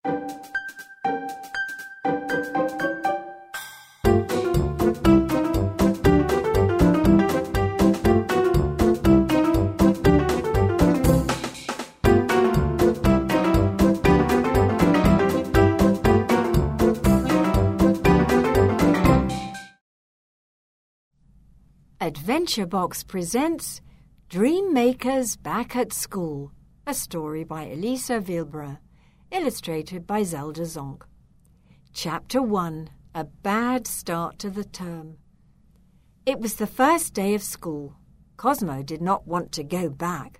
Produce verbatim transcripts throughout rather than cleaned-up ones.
Adventure Box presents Dream Makers Back at School, a story by Elisa Wilbur, illustrated by Zelda Zonk. Chapter one, A Bad Start to the Term. It was the first day of school. Cosmo did not want to go back.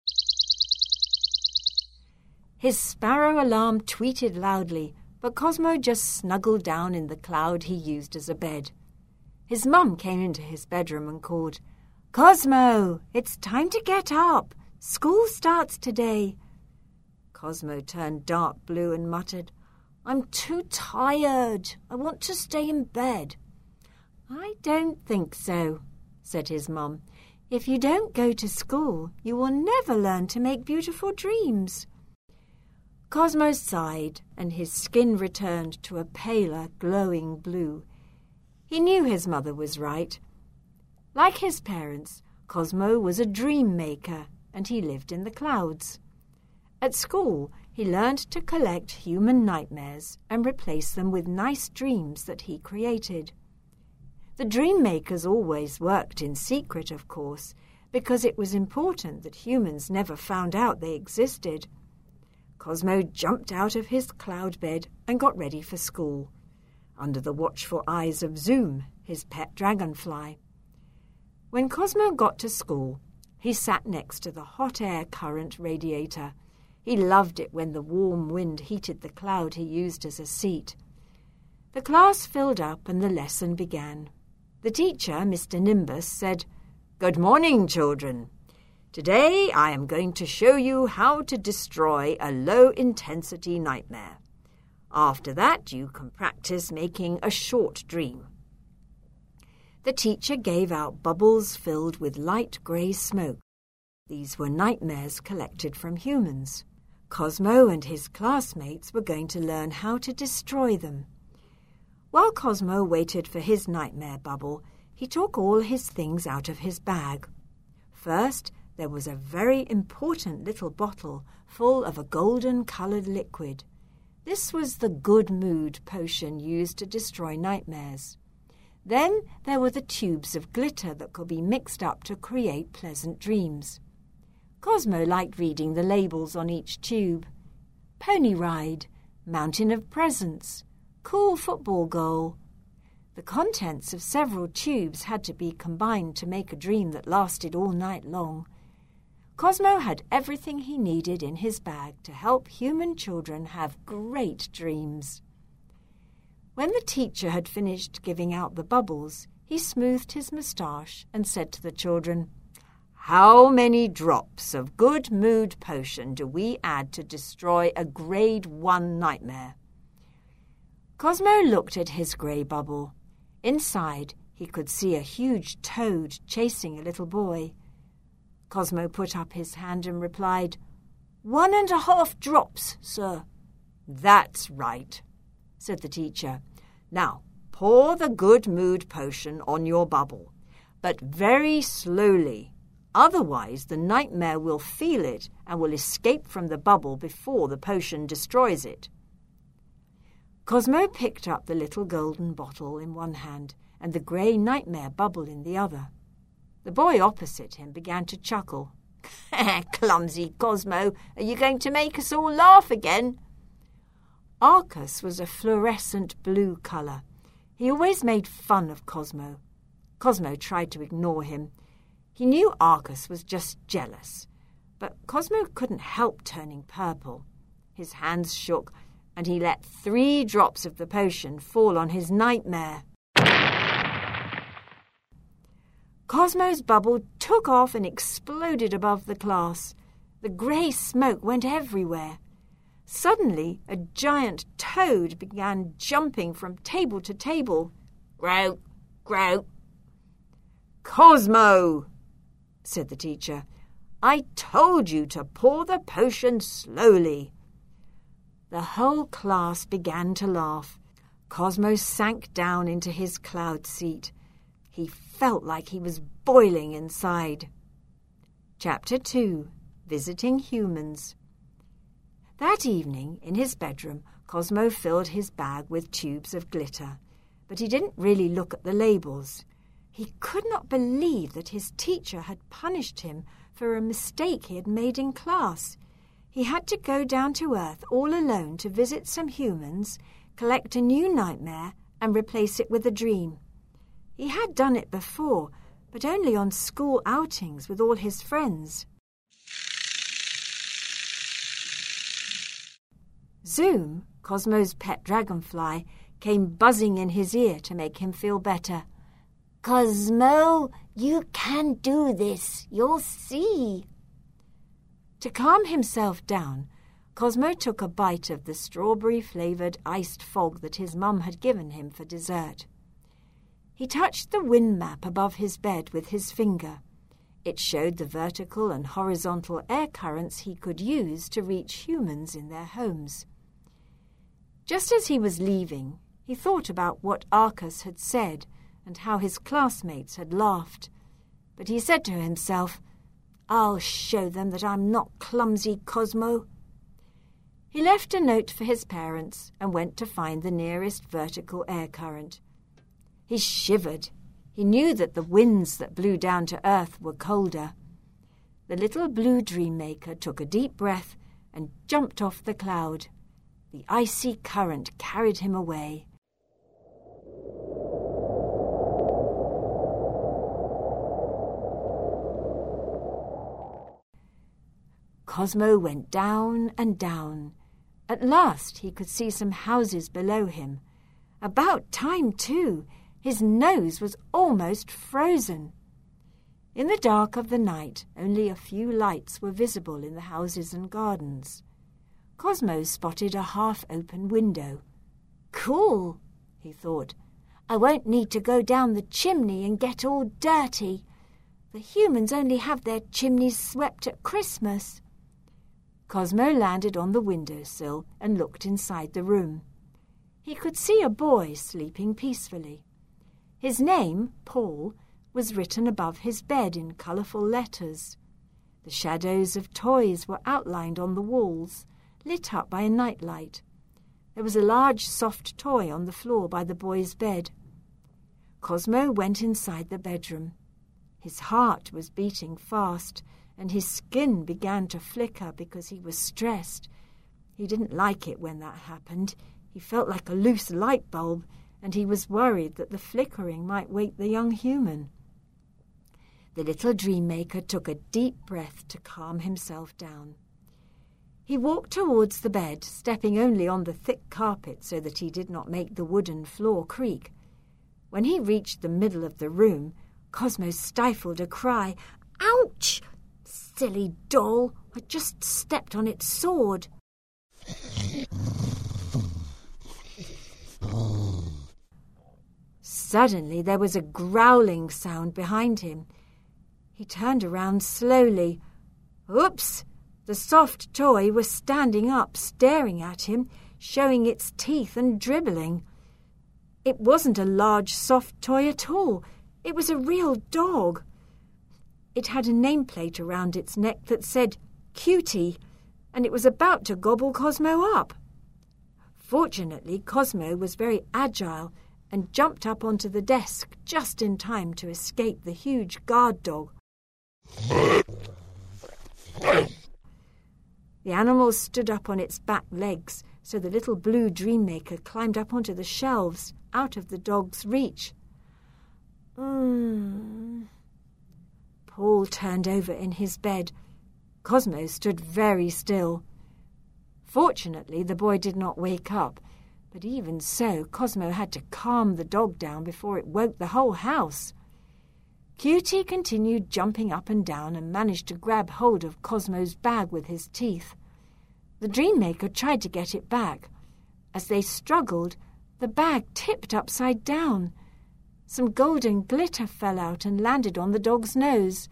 His sparrow alarm tweeted loudly, but Cosmo just snuggled down in the cloud he used as a bed. His mum came into his bedroom and called, "Cosmo, it's time to get up. School starts today." Cosmo turned dark blue and muttered, "I'm too tired. I want to stay in bed." "I don't think so," said his mum. "If you don't go to school, you will never learn to make beautiful dreams." Cosmo sighed, and his skin returned to a paler, glowing blue. He knew his mother was right. Like his parents, Cosmo was a dream maker, and he lived in the clouds. At school, he learned to collect human nightmares and replace them with nice dreams that he created. The dream makers always worked in secret, of course, because it was important that humans never found out they existed. Cosmo jumped out of his cloud bed and got ready for school, under the watchful eyes of Zoom, his pet dragonfly. When Cosmo got to school, he sat next to the hot air current radiator. He loved it when the warm wind heated the cloud he used as a seat. The class filled up and the lesson began. The teacher, Mister Nimbus, said, "Good morning, children. Today I am going to show you how to destroy a low-intensity nightmare. After that, you can practice making a short dream." The teacher gave out bubbles filled with light grey smoke. These were nightmares collected from humans. Cosmo and his classmates were going to learn how to destroy them. While Cosmo waited for his nightmare bubble, he took all his things out of his bag. First, there was a very important little bottle full of a golden-coloured liquid. This was the good mood potion used to destroy nightmares. Then there were the tubes of glitter that could be mixed up to create pleasant dreams. Cosmo liked reading the labels on each tube. Pony Ride, Mountain of Presents, Cool Football Goal. The contents of several tubes had to be combined to make a dream that lasted all night long. Cosmo had everything he needed in his bag to help human children have great dreams. When the teacher had finished giving out the bubbles, he smoothed his moustache and said to the children, "How many drops of good mood potion do we add to destroy a grade one nightmare?" Cosmo looked at his grey bubble. Inside, he could see a huge toad chasing a little boy. Cosmo put up his hand and replied, "One and a half drops, sir." "That's right," said the teacher. "Now, pour the good mood potion on your bubble, but very slowly. Otherwise, the nightmare will feel it and will escape from the bubble before the potion destroys it." Cosmo picked up the little golden bottle in one hand and the grey nightmare bubble in the other. The boy opposite him began to chuckle. "Clumsy Cosmo, are you going to make us all laugh again?" Arcus was a fluorescent blue colour. He always made fun of Cosmo. Cosmo tried to ignore him. He knew Arcus was just jealous, but Cosmo couldn't help turning purple. His hands shook, and he let three drops of the potion fall on his nightmare. Cosmo's bubble took off and exploded above the class. The grey smoke went everywhere. Suddenly, a giant toad began jumping from table to table. "Grow, grow." "Cosmo," said the teacher, "I told you to pour the potion slowly." The whole class began to laugh. Cosmo sank down into his cloud seat. He felt like he was boiling inside. Chapter two. Visiting Humans. That evening, in his bedroom, Cosmo filled his bag with tubes of glitter, but he didn't really look at the labels. He could not believe that his teacher had punished him for a mistake he had made in class. He had to go down to Earth all alone to visit some humans, collect a new nightmare, and replace it with a dream. He had done it before, but only on school outings with all his friends. Zoom, Cosmo's pet dragonfly, came buzzing in his ear to make him feel better. Cosmo, you can do this. You'll see. To calm himself down, Cosmo took a bite of the strawberry-flavoured iced fog that his mum had given him for dessert. He touched the wind map above his bed with his finger. It showed the vertical and horizontal air currents he could use to reach humans in their homes. Just as he was leaving, he thought about what Arcus had said and how his classmates had laughed. But he said to himself, "I'll show them that I'm not clumsy, Cosmo." He left a note for his parents and went to find the nearest vertical air current. He shivered. He knew that the winds that blew down to Earth were colder. The little blue dream maker took a deep breath and jumped off the cloud. The icy current carried him away. Cosmo went down and down. At last he could see some houses below him. About time, too. His nose was almost frozen. In the dark of the night, only a few lights were visible in the houses and gardens. Cosmo spotted a half-open window. Cool, he thought. I won't need to go down the chimney and get all dirty. The humans only have their chimneys swept at Christmas. Cosmo landed on the windowsill and looked inside the room. He could see a boy sleeping peacefully. His name, Paul, was written above his bed in colourful letters. The shadows of toys were outlined on the walls, lit up by a nightlight. There was a large soft toy on the floor by the boy's bed. Cosmo went inside the bedroom. His heart was beating fast, and his skin began to flicker because he was stressed. He didn't like it when that happened. He felt like a loose light bulb, and he was worried that the flickering might wake the young human. The little dream maker took a deep breath to calm himself down. He walked towards the bed, stepping only on the thick carpet so that he did not make the wooden floor creak. When he reached the middle of the room, Cosmo stifled a cry. "Ouch! Silly doll! I just stepped on its sword." Suddenly there was a growling sound behind him. He turned around slowly. Oops! The soft toy was standing up, staring at him, showing its teeth and dribbling. It wasn't a large soft toy at all. It was a real dog. It had a nameplate around its neck that said Cutie, and it was about to gobble Cosmo up. Fortunately, Cosmo was very agile and jumped up onto the desk just in time to escape the huge guard dog. The animal stood up on its back legs, so the little blue dream maker climbed up onto the shelves, out of the dog's reach. Mm. Paul turned over in his bed. Cosmo stood very still. Fortunately, the boy did not wake up, but even so, Cosmo had to calm the dog down before it woke the whole house. Cutie continued jumping up and down and managed to grab hold of Cosmo's bag with his teeth. The dream maker tried to get it back. As they struggled, the bag tipped upside down. Some golden glitter fell out and landed on the dog's nose.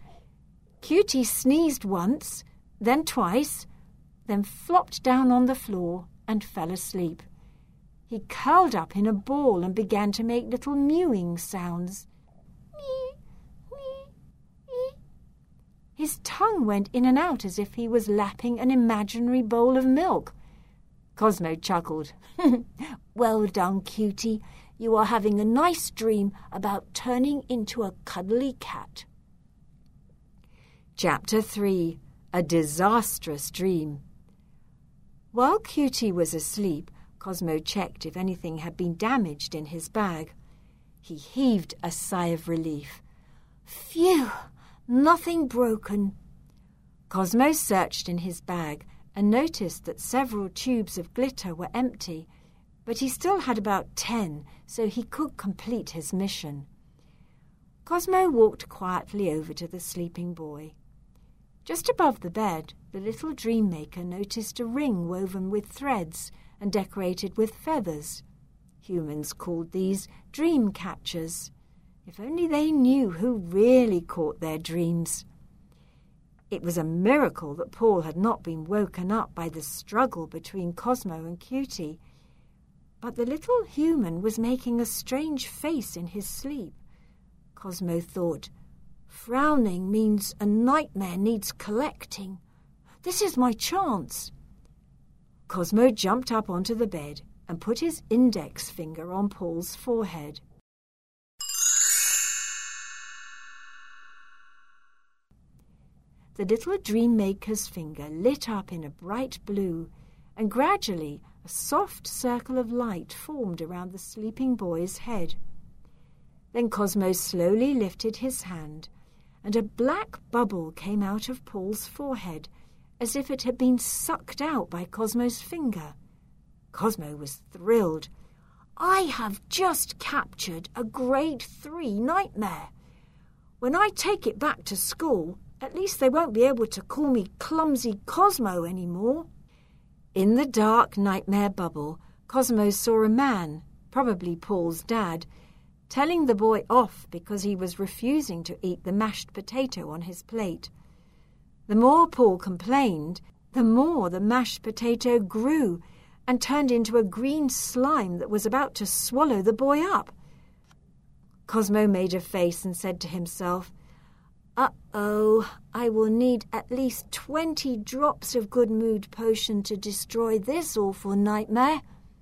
Cutie sneezed once, then twice, then flopped down on the floor and fell asleep. He curled up in a ball and began to make little mewing sounds. Mee, mee, mee. His tongue went in and out as if he was lapping an imaginary bowl of milk. Cosmo chuckled. "Well done, cutie. You are having a nice dream about turning into a cuddly cat." Chapter three. A Disastrous Dream. While Cutie was asleep, Cosmo checked if anything had been damaged in his bag. He heaved a sigh of relief. "Phew! Nothing broken." Cosmo searched in his bag and noticed that several tubes of glitter were empty, but he still had about ten, so he could complete his mission. Cosmo walked quietly over to the sleeping boy. Just above the bed, the little dream maker noticed a ring woven with threads and decorated with feathers. Humans called these dream catchers. If only they knew who really caught their dreams. It was a miracle that Paul had not been woken up by the struggle between Cosmo and Cutie. But the little human was making a strange face in his sleep. Cosmo thought, "Frowning means a nightmare needs collecting. This is my chance." Cosmo jumped up onto the bed and put his index finger on Paul's forehead. The little dream maker's finger lit up in a bright blue, and gradually a soft circle of light formed around the sleeping boy's head. Then Cosmo slowly lifted his hand, and a black bubble came out of Paul's forehead, as if it had been sucked out by Cosmo's finger. Cosmo was thrilled. "I have just captured a grade three nightmare. When I take it back to school, at least they won't be able to call me Clumsy Cosmo anymore." In the dark nightmare bubble, Cosmo saw a man, probably Paul's dad, telling the boy off because he was refusing to eat the mashed potato on his plate. The more Paul complained, the more the mashed potato grew and turned into a green slime that was about to swallow the boy up. Cosmo made a face and said to himself, "Uh-oh, I will need at least twenty drops of good mood potion to destroy this awful nightmare."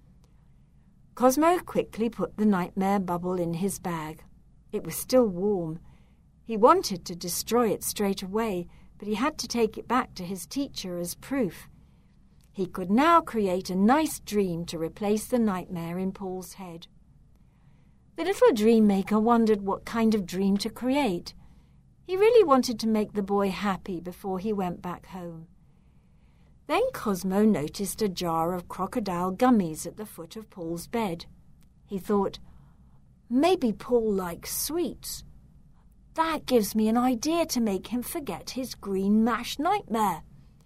Cosmo quickly put the nightmare bubble in his bag. It was still warm. He wanted to destroy it straight away, but he had to take it back to his teacher as proof. He could now create a nice dream to replace the nightmare in Paul's head. The little dream maker wondered what kind of dream to create. He really wanted to make the boy happy before he went back home. Then Cosmo noticed a jar of crocodile gummies at the foot of Paul's bed. He thought, "Maybe Paul likes sweets. That gives me an idea to make him forget his green mash nightmare."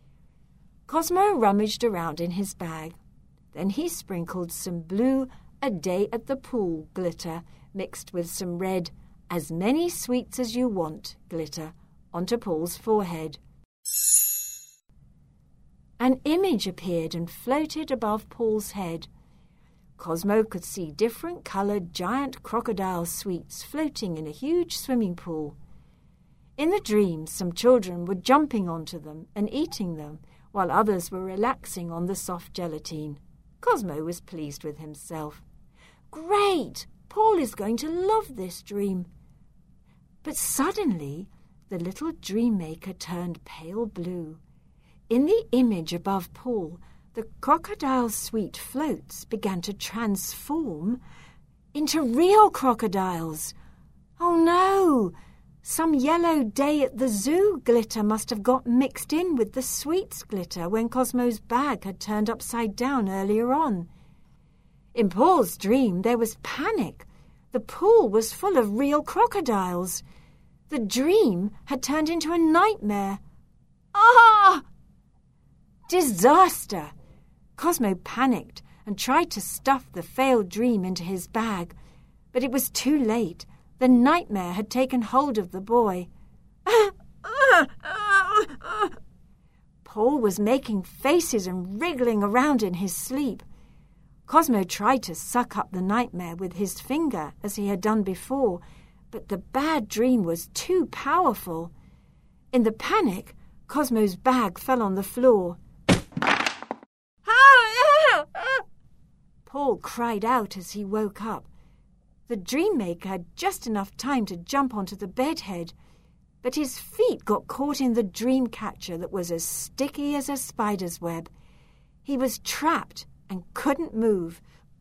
Cosmo rummaged around in his bag. Then he sprinkled some blue "A Day at the Pool" glitter mixed with some red "As Many Sweets as You Want" glitter onto Paul's forehead. An image appeared and floated above Paul's head. Cosmo could see different-coloured giant crocodile sweets floating in a huge swimming pool. In the dream, some children were jumping onto them and eating them, while others were relaxing on the soft gelatine. Cosmo was pleased with himself. "Great! Paul is going to love this dream." But suddenly, the little dream maker turned pale blue. In the image above Paul, the crocodile sweet floats began to transform into real crocodiles. Oh no! Some yellow Day at the Zoo glitter must have got mixed in with the sweets glitter when Cosmo's bag had turned upside down earlier on. In Paul's dream, there was panic. The pool was full of real crocodiles. The dream had turned into a nightmare. Ah! Disaster! Cosmo panicked and tried to stuff the failed dream into his bag, but it was too late. The nightmare had taken hold of the boy. Paul was making faces and wriggling around in his sleep. Cosmo tried to suck up the nightmare with his finger, as he had done before, but the bad dream was too powerful. In the panic, Cosmo's bag fell on the floor. Paul cried out as he woke up. The dream maker had just enough time to jump onto the bedhead, but his feet got caught in the dream catcher that was as sticky as a spider's web. He was trapped and couldn't move.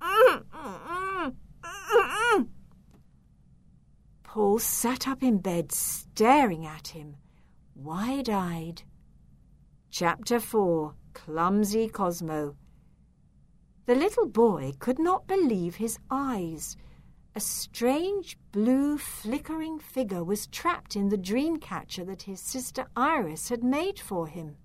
Paul sat up in bed staring at him, wide-eyed. Chapter four. Clumsy Cosmo. The little boy could not believe his eyes. A strange blue flickering figure was trapped in the dream catcher that his sister Iris had made for him.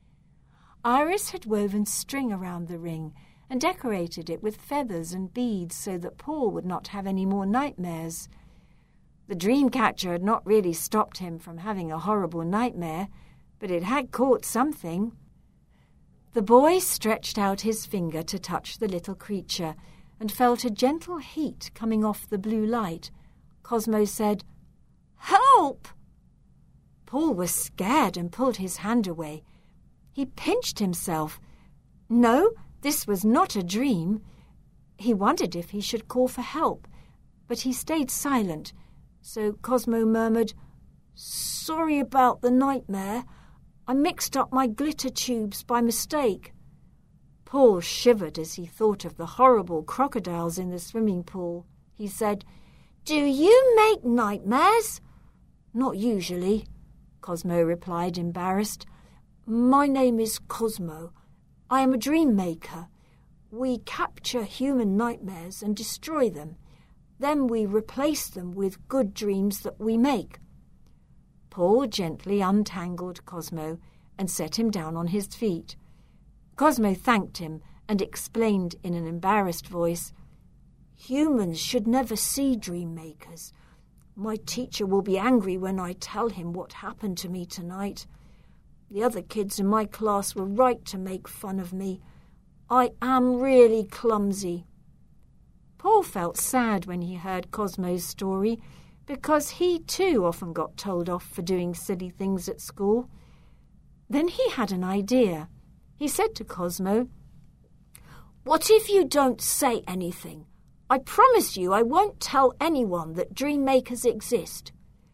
Iris had woven string around the ring and decorated it with feathers and beads so that Paul would not have any more nightmares. The dream catcher had not really stopped him from having a horrible nightmare, but it had caught something. The boy stretched out his finger to touch the little creature and felt a gentle heat coming off the blue light. Cosmo said, "Help!" Paul was scared and pulled his hand away. He pinched himself. No, this was not a dream. He wondered if he should call for help, but he stayed silent, so Cosmo murmured, "Sorry about the nightmare. I mixed up my glitter tubes by mistake." Paul shivered as he thought of the horrible crocodiles in the swimming pool. He said, "Do you make nightmares?" "Not usually," Cosmo replied, embarrassed. "My name is Cosmo. I am a dream maker. We capture human nightmares and destroy them. Then we replace them with good dreams that we make." Paul gently untangled Cosmo and set him down on his feet. Cosmo thanked him and explained in an embarrassed voice, "Humans should never see dream makers. My teacher will be angry when I tell him what happened to me tonight. The other kids in my class were right to make fun of me. I am really clumsy." Paul felt sad when he heard Cosmo's story, because he too often got told off for doing silly things at school. Then he had an idea. He said to Cosmo, "What if you don't say anything? I promise you I won't tell anyone that dream makers exist."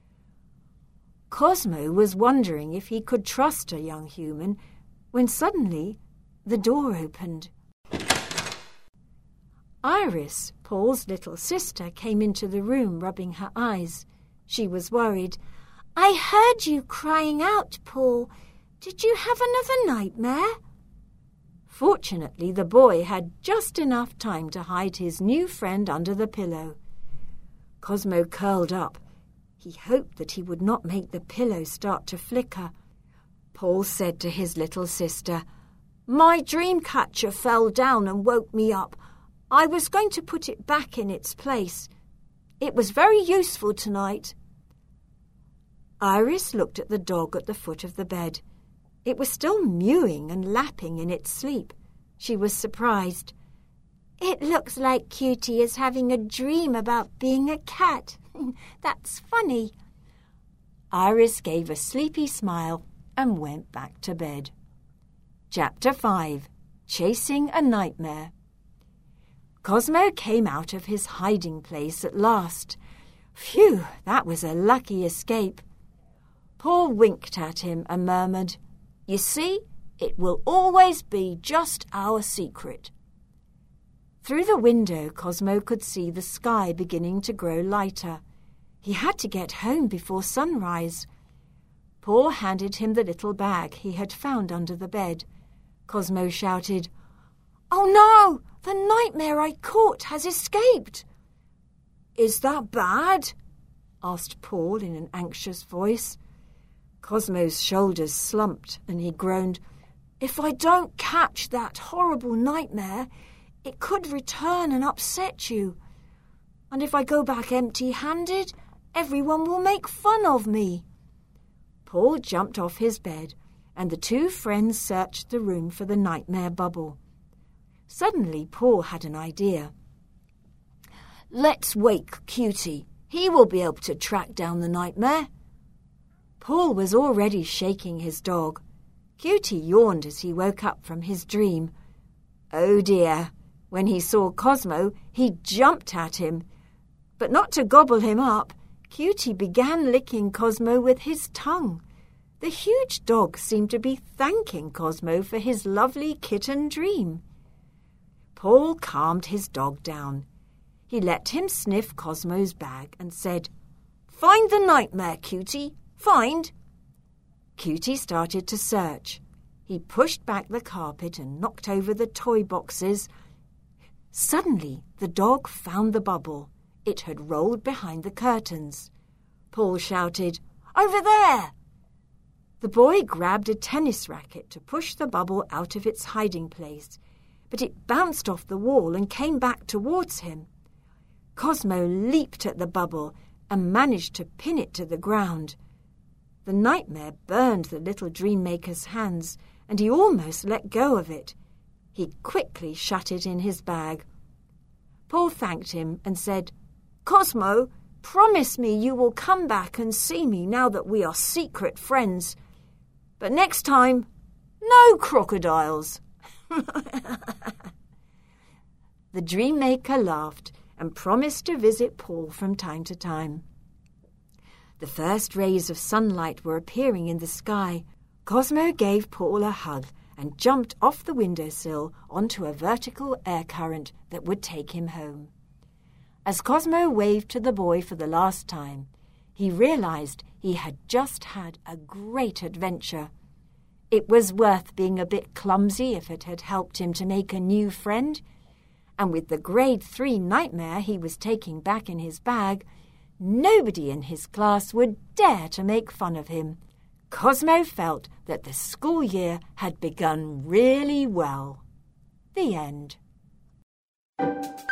Cosmo was wondering if he could trust a young human when suddenly the door opened. Iris, Paul's little sister, came into the room rubbing her eyes. She was worried. "I heard you crying out, Paul. Did you have another nightmare?" Fortunately, the boy had just enough time to hide his new friend under the pillow. Cosmo curled up. He hoped that he would not make the pillow start to flicker. Paul said to his little sister, "My dream catcher fell down and woke me up. I was going to put it back in its place. It was very useful tonight." Iris looked at the dog at the foot of the bed. It was still mewing and lapping in its sleep. She was surprised. "It looks like Cutie is having a dream about being a cat. That's funny." Iris gave a sleepy smile and went back to bed. Chapter five. Chasing a Nightmare. Cosmo came out of his hiding place at last. Phew, that was a lucky escape. Paul winked at him and murmured, "You see, it will always be just our secret." Through the window, Cosmo could see the sky beginning to grow lighter. He had to get home before sunrise. Paul handed him the little bag he had found under the bed. Cosmo shouted, "Oh no! The nightmare I caught has escaped!" "Is that bad?" asked Paul in an anxious voice. Cosmo's shoulders slumped and he groaned, "If I don't catch that horrible nightmare, it could return and upset you. And if I go back empty-handed, everyone will make fun of me." Paul jumped off his bed and the two friends searched the room for the nightmare bubble. Suddenly Paul had an idea. "Let's wake Cutie. He will be able to track down the nightmare." Paul was already shaking his dog. Cutie yawned as he woke up from his dream. Oh dear! When he saw Cosmo, he jumped at him. But not to gobble him up, Cutie began licking Cosmo with his tongue. The huge dog seemed to be thanking Cosmo for his lovely kitten dream. Paul calmed his dog down. He let him sniff Cosmo's bag and said, "Find the nightmare, Cutie, find." Cutie started to search. He pushed back the carpet and knocked over the toy boxes. Suddenly, the dog found the bubble. It had rolled behind the curtains. Paul shouted, "Over there!" The boy grabbed a tennis racket to push the bubble out of its hiding place, but it bounced off the wall and came back towards him. Cosmo leaped at the bubble and managed to pin it to the ground. The nightmare burned the little dream maker's hands, and he almost let go of it. He quickly shut it in his bag. Paul thanked him and said, "Cosmo, promise me you will come back and see me now that we are secret friends. But next time, no crocodiles." The dream maker laughed and promised to visit Paul from time to time. The first rays of sunlight were appearing in the sky. Cosmo gave Paul a hug and jumped off the windowsill onto a vertical air current that would take him home. As Cosmo waved to the boy for the last time, he realized he had just had a great adventure. It was worth being a bit clumsy if it had helped him to make a new friend, and with the grade three nightmare he was taking back in his bag, nobody in his class would dare to make fun of him. Cosmo felt that the school year had begun really well. The end.